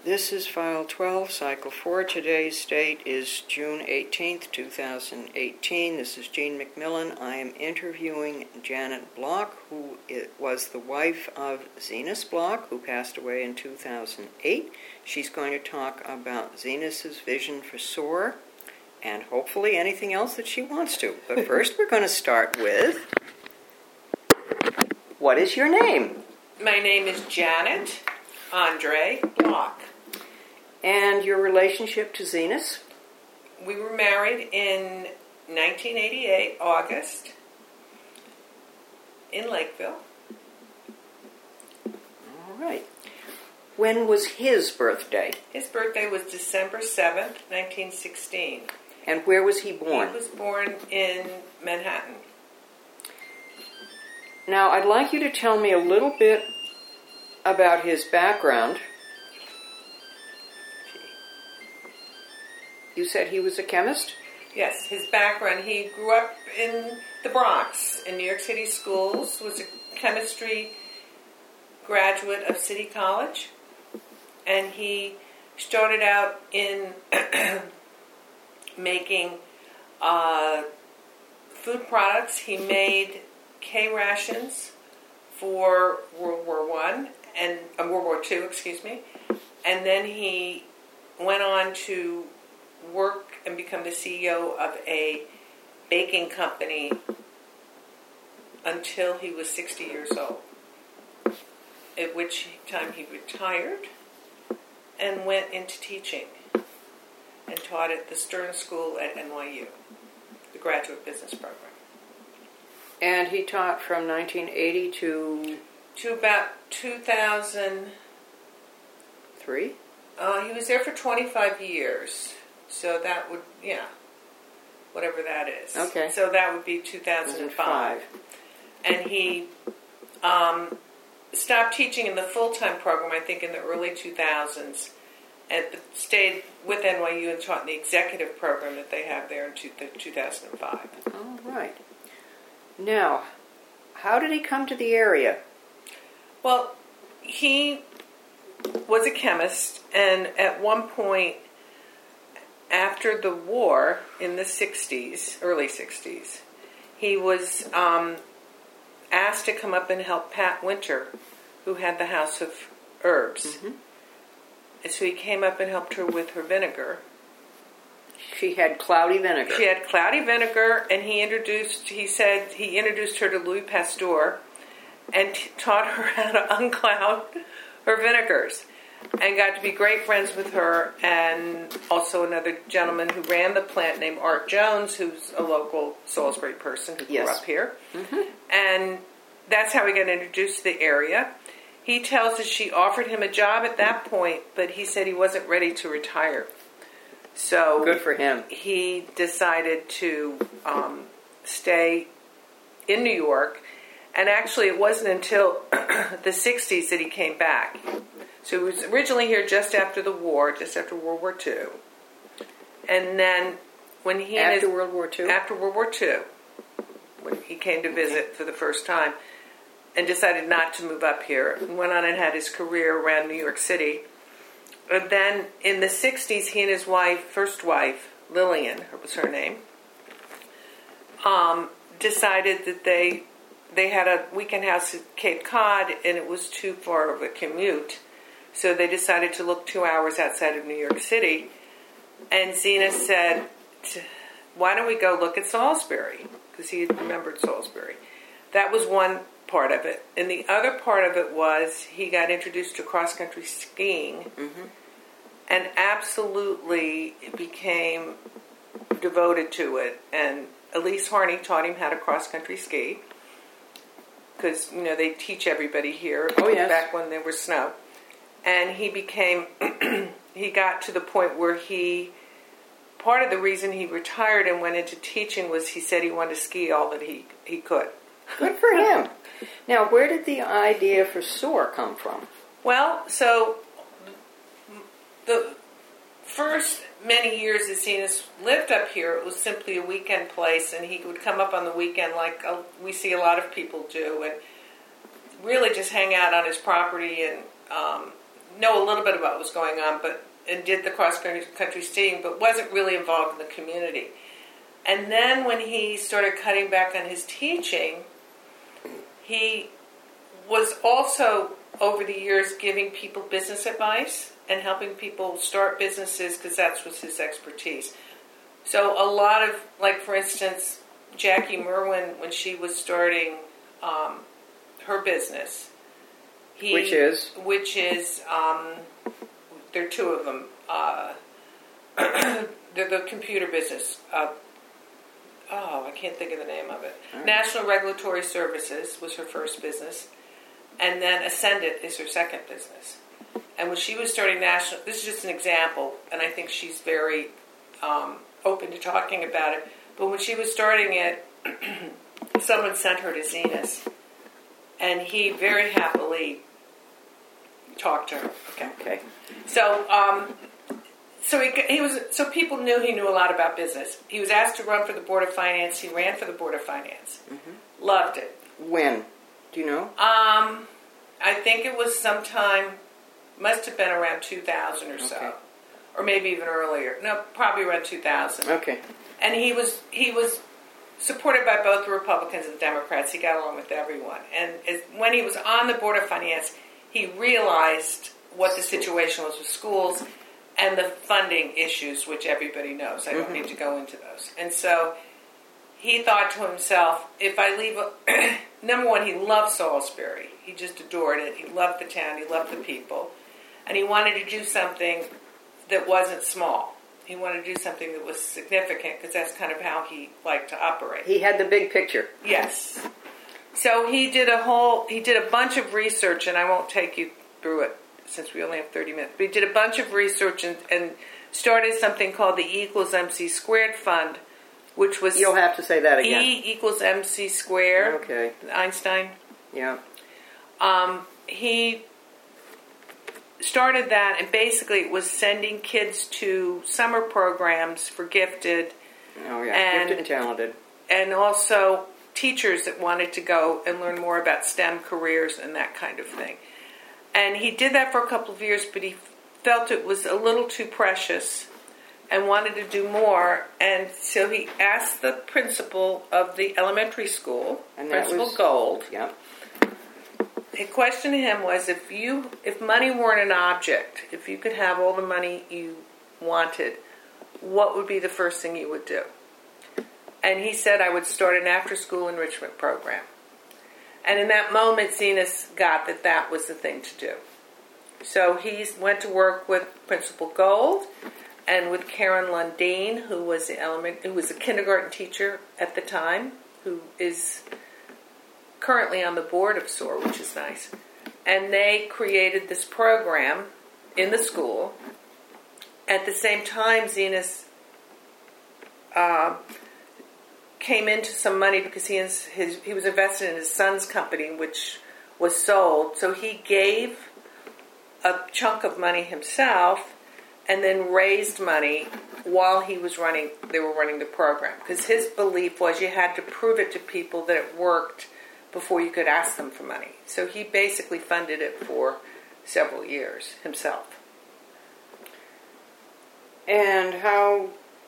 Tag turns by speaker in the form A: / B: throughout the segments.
A: This is File 12, Cycle 4. Today's date is June 18th, 2018. This is Jean McMillan. I am interviewing Janet Block, who was the wife of Zenas Block, who passed away in 2008. She's going to talk about Zenas's vision for SOAR, and hopefully anything else that she wants to. But first we're going to start with, what is your name?
B: My name is Janet Andre Block.
A: And your relationship to Zenas?
B: We were married in 1988, August, in Lakeville.
A: All right. When was his birthday?
B: His birthday was December 7th, 1916.
A: And where was he born?
B: He was born in Manhattan.
A: Now, I'd like you to tell me a little bit about his background. You said he was a chemist?
B: Yes, his background. He grew up in the Bronx, in New York City schools, was a chemistry graduate of City College, and he started out in making food products. He made K-rations for World War II, and then he went on to work and become the CEO of a baking company until he was 60 years old, at which time he retired and went into teaching and taught at the Stern School at NYU, the graduate business program.
A: And he taught from 1980
B: to about 2003. He was there for 25 years. So that would, whatever that is.
A: Okay.
B: So that would be 2005. And he stopped teaching in the full-time program, I think, in the early 2000s, and stayed with NYU and taught in the executive program that they have there in 2005.
A: All right. Now, how did he come to the area?
B: Well, he was a chemist, and at one point, after the war in the 60s, early 60s, he was asked to come up and help Pat Winter, who had the House of Herbs. Mm-hmm. And so he came up and helped her with her vinegar.
A: She had cloudy vinegar.
B: She had cloudy vinegar, and he introduced her to Louis Pasteur and taught her how to uncloud her vinegars. And got to be great friends with her, and also another gentleman who ran the plant named Art Jones, who's a local Salisbury person who grew up here. Mm-hmm. And that's how we got introduced to the area. He tells us she offered him a job at that point, but he said he wasn't ready to retire. So
A: good for him.
B: He decided to stay in New York. And actually, it wasn't until the 60s that he came back. So he was originally here just after the war, just after World War II. And then when he...
A: After World War II?
B: After World War II, when he came to visit for the first time, and decided not to move up here, and went on and had his career around New York City. And then in the 60s, he and his first wife, Lillian was her name, decided that they had a weekend house at Cape Cod, and it was too far of a commute. So they decided to look 2 hours outside of New York City. And Zenas said, why don't we go look at Salisbury? Because he had remembered Salisbury. That was one part of it. And the other part of it was he got introduced to cross-country skiing. Mm-hmm. And absolutely became devoted to it. And Elise Harney taught him how to cross-country ski. Because, they teach everybody here back when there was snow. And he got to the point where part of the reason he retired and went into teaching was he said he wanted to ski all that he could.
A: Good for him. Now, where did the idea for SOAR come from?
B: Well, so the first many years that Zenas lived up here, it was simply a weekend place, and he would come up on the weekend like we see a lot of people do, and really just hang out on his property and know a little bit about what was going on, and did the cross-country skiing, but wasn't really involved in the community. And then when he started cutting back on his teaching, he was also, over the years, giving people business advice and helping people start businesses because that was his expertise. So a lot of, like for instance, Jackie Merwin, when she was starting her business,
A: which is
B: there are two of them. They're the computer business. I can't think of the name of it. Right. National Regulatory Services was her first business, and then Ascendant is her second business. And when she was starting National, this is just an example, and I think she's very open to talking about it. But when she was starting it, someone sent her to Zenas, and he very happily talked to her.
A: Okay.
B: So people knew he knew a lot about business. He was asked to run for the Board of Finance. He ran for the Board of Finance. Mm-hmm. Loved it.
A: When? Do you know?
B: I think it was sometime, must have been around 2000 or so.
A: Okay.
B: Or maybe even earlier. No, probably around 2000.
A: Okay.
B: And he was supported by both the Republicans and Democrats. He got along with everyone. And when he was on the Board of Finance, he realized what the situation was with schools and the funding issues, which everybody knows. I don't need to go into those. And so he thought to himself, if I leave... Number one, he loved Salisbury. He just adored it. He loved the town. He loved the people. And he wanted to do something that wasn't small. He wanted to do something that was significant because that's kind of how he liked to operate.
A: He had the big picture.
B: Yes. So he did a bunch of research, and I won't take you through it since we only have 30 minutes. But he did a bunch of research and started something called the E equals MC squared fund, which was...
A: You'll have to say that again.
B: E equals MC squared.
A: Okay.
B: Einstein.
A: Yeah.
B: He started that, and basically it was sending kids to summer programs for gifted.
A: Oh, yeah. Gifted and talented.
B: And also teachers that wanted to go and learn more about STEM careers and that kind of thing. And he did that for a couple of years, but he felt it was a little too precious and wanted to do more. And so he asked the principal of the elementary school, Principal Gold.
A: Yeah.
B: The question to him was, if money weren't an object, if you could have all the money you wanted, what would be the first thing you would do? And he said, I would start an after-school enrichment program. And in that moment, Zenas got that was the thing to do. So he went to work with Principal Gold and with Karen Lundeen, who was a kindergarten teacher at the time, who is currently on the board of SOAR, which is nice. And they created this program in the school. At the same time, Zenas came into some money because he was invested in his son's company, which was sold. So he gave a chunk of money himself and then raised money while they were running the program. Because his belief was you had to prove it to people that it worked before you could ask them for money. So he basically funded it for several years himself.
A: And how...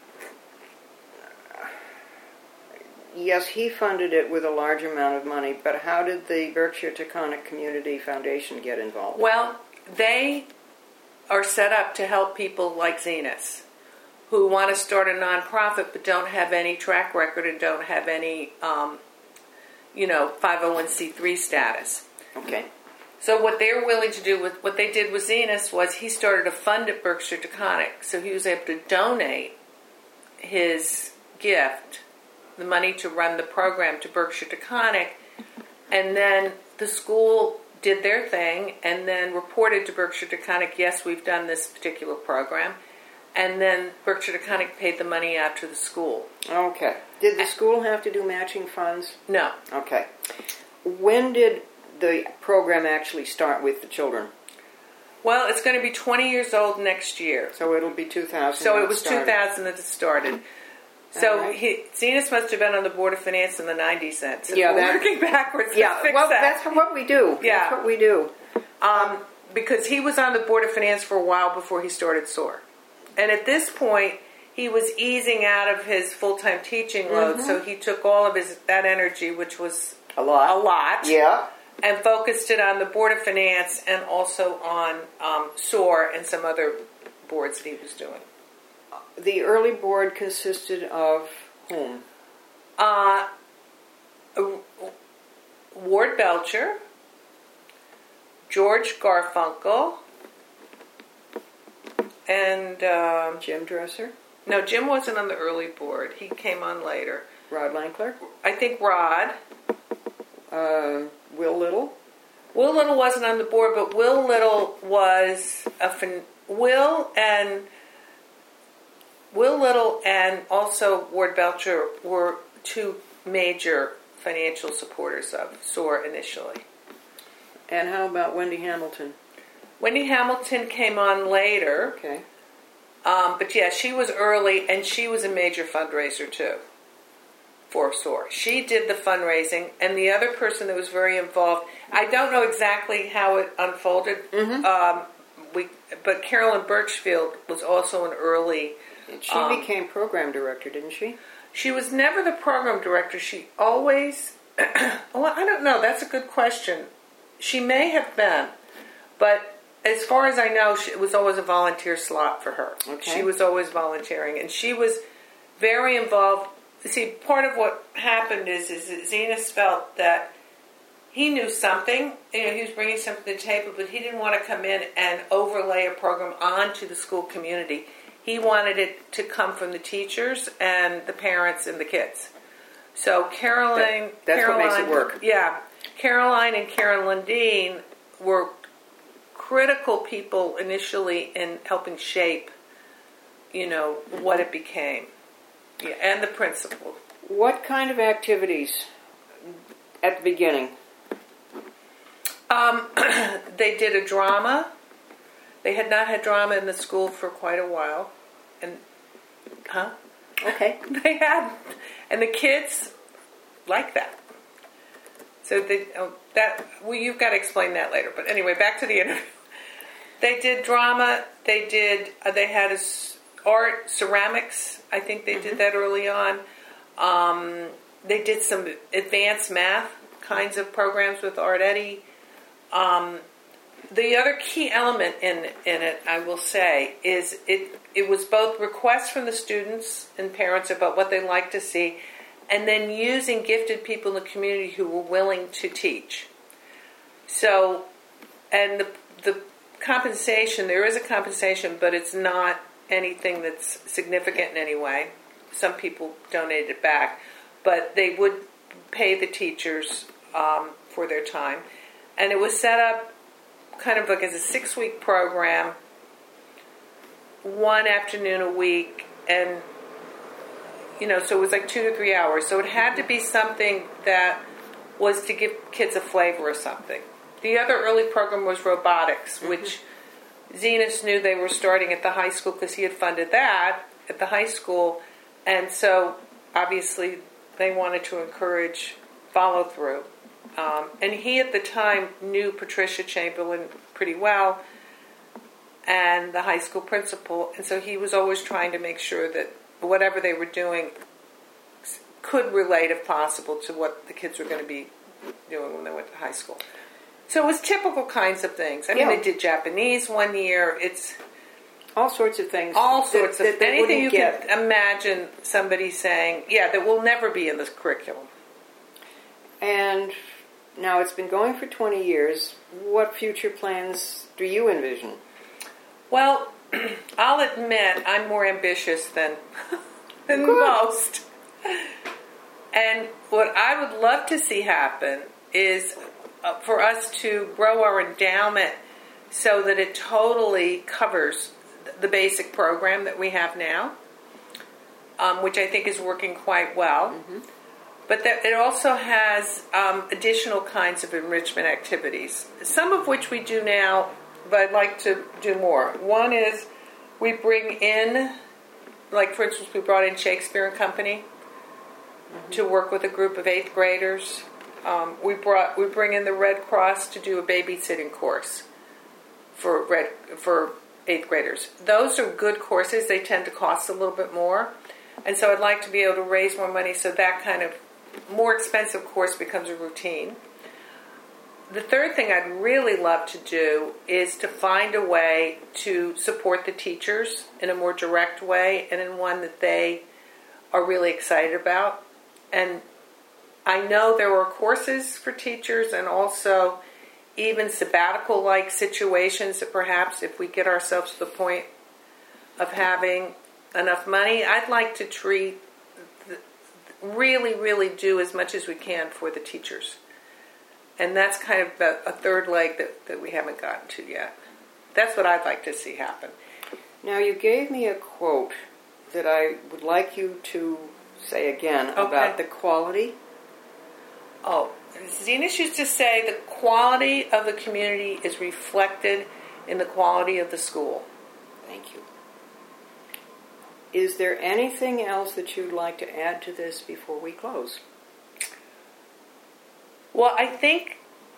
A: Yes, he funded it with a large amount of money, but how did the Berkshire Taconic Community Foundation get involved?
B: Well, they are set up to help people like Zenas, who want to start a nonprofit but don't have any track record and don't have any, 501c3 status.
A: Okay.
B: So what they're willing to do what they did with Zenas was he started a fund at Berkshire Taconic, so he was able to donate his gift, the money to run the program, to Berkshire Taconic, and then the school did their thing and then reported to Berkshire Taconic, yes, we've done this particular program, and then Berkshire Taconic paid the money out to the school.
A: Okay. Did the school have to do matching funds?
B: No.
A: Okay. When did the program actually start with the children?
B: Well, it's going to be 20 years old next year.
A: So it'll be 2000.
B: So it was 2000 that it started. So
A: right.
B: Zenas must have been on the Board of Finance in the 90s then. So
A: yeah,
B: working backwards.
A: Yeah,
B: fix
A: well,
B: that.
A: that's what we do.
B: Yeah.
A: That's what we do.
B: because he was on the Board of Finance for a while before he started SOAR. And at this point, he was easing out of his full-time teaching load, so he took all of that energy, which was
A: A lot. Yeah.
B: and focused it on the Board of Finance and also on SOAR and some other boards that he was doing.
A: The early board consisted of whom?
B: Ward Belcher, George Garfunkel, and
A: Jim Dresser?
B: no, Jim wasn't on the early board. He came on later.
A: Rod Lankler?
B: I think Rod.
A: Will Little?
B: Will Little wasn't on the board, but Will Little was Will Little and also Ward Belcher were two major financial supporters of SOAR initially.
A: And how about Wendy Hamilton?
B: Wendy Hamilton came on later.
A: Okay.
B: But yeah, she was early, and she was a major fundraiser too for SOAR. She did the fundraising, and the other person that was very involved, I don't know exactly how it unfolded, but Carolyn Birchfield was also an early...
A: She became program director, didn't she?
B: She was never the program director. She always... well, I don't know. That's a good question. She may have been, but as far as I know, it was always a volunteer slot for her.
A: Okay.
B: She was always volunteering, and she was very involved. See, part of what happened is that Zenas felt that he knew something. You know, he was bringing something to the table, but he didn't want to come in and overlay a program onto the school community. He wanted it to come from the teachers and the parents and the kids. So Caroline...
A: That's what makes it work.
B: Yeah. Caroline and Karen Lundeen were critical people initially in helping shape, what it became. Yeah, and the principal.
A: What kind of activities at the beginning?
B: They did a drama. They had not had drama in the school for quite a while.
A: Okay.
B: They had, and the kids like that. So you've got to explain that later. But anyway, back to the interview. They did drama. They had art, ceramics. I think they did that early on. They did some advanced math kinds of programs with Art Eddy. The other key element in it, I will say, is it was both requests from the students and parents about what they'd like to see, and then using gifted people in the community who were willing to teach. So, and the compensation, there is a compensation, but it's not anything that's significant in any way. Some people donated it back, but they would pay the teachers for their time. And it was set up kind of like as a 6-week program, one afternoon a week, and so it was like 2 to 3 hours. So it had to be something that was to give kids a flavor of something. The other early program was robotics, which Zenas knew they were starting at the high school because he had funded that at the high school, and so obviously they wanted to encourage follow through. And he at the time knew Patricia Chamberlain pretty well and the high school principal, and so he was always trying to make sure that whatever they were doing could relate, if possible, to what the kids were going to be doing when they went to high school. So it was typical kinds of things. I mean, they did Japanese one year. It's
A: all sorts of things.
B: All sorts of anything you can imagine somebody saying, that will never be in this curriculum.
A: And now it's been going for 20 years. What future plans do you envision?
B: Well, I'll admit I'm more ambitious than most. And what I would love to see happen is for us to grow our endowment so that it totally covers the basic program that we have now, which I think is working quite well. Mm-hmm. But that it also has additional kinds of enrichment activities, some of which we do now, but I'd like to do more. One is we bring in, like for instance, we brought in Shakespeare and Company to work with a group of 8th graders. We bring in the Red Cross to do a babysitting course. for 8th graders. Those are good courses. They tend to cost a little bit more. And so I'd like to be able to raise more money so that kind of more expensive course becomes a routine. The third thing I'd really love to do is to find a way to support the teachers in a more direct way and in one that they are really excited about. And I know there are courses for teachers and also even sabbatical-like situations that perhaps if we get ourselves to the point of having enough money, I'd like to really do as much as we can for the teachers. And that's kind of a third leg that we haven't gotten to yet. That's what I'd like to see happen.
A: Now, you gave me a quote that I would like you to say again about the quality.
B: Oh, Zenas used to say the quality of the community is reflected in the quality of the school.
A: Thank you. Is there anything else that you'd like to add to this before we close?
B: Well, I think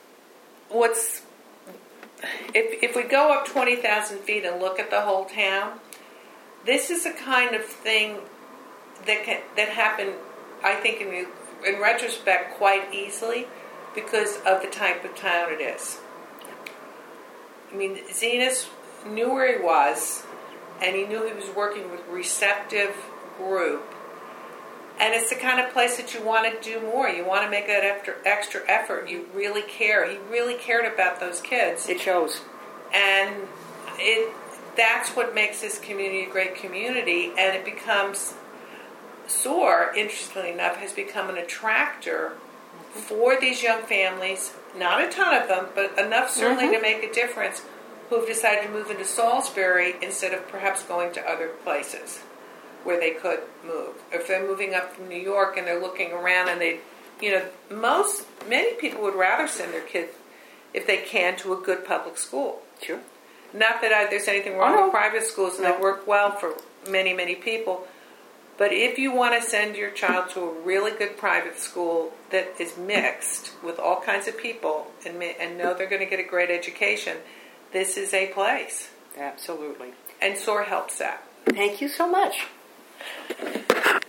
B: if we go up 20,000 feet and look at the whole town, this is the kind of thing that happened, I think, in retrospect, quite easily because of the type of town it is. I mean, Zenas knew where he was, and he knew he was working with a receptive group. And it's the kind of place that you want to do more. You want to make that extra effort. You really care. He really cared about those kids.
A: It shows.
B: And that's what makes this community a great community. And it becomes, SOAR, interestingly enough, has become an attractor for these young families. Not a ton of them, but enough certainly to make a difference, who have decided to move into Salisbury instead of perhaps going to other places where they could move. If they're moving up from New York and they're looking around and many people would rather send their kids, if they can, to a good public school.
A: Sure.
B: Not that there's anything wrong with private schools, and they work well for many, many people. But if you want to send your child to a really good private school that is mixed with all kinds of people and know they're going to get a great education, this is a place.
A: Absolutely.
B: And SOAR helps that.
A: Thank you so much.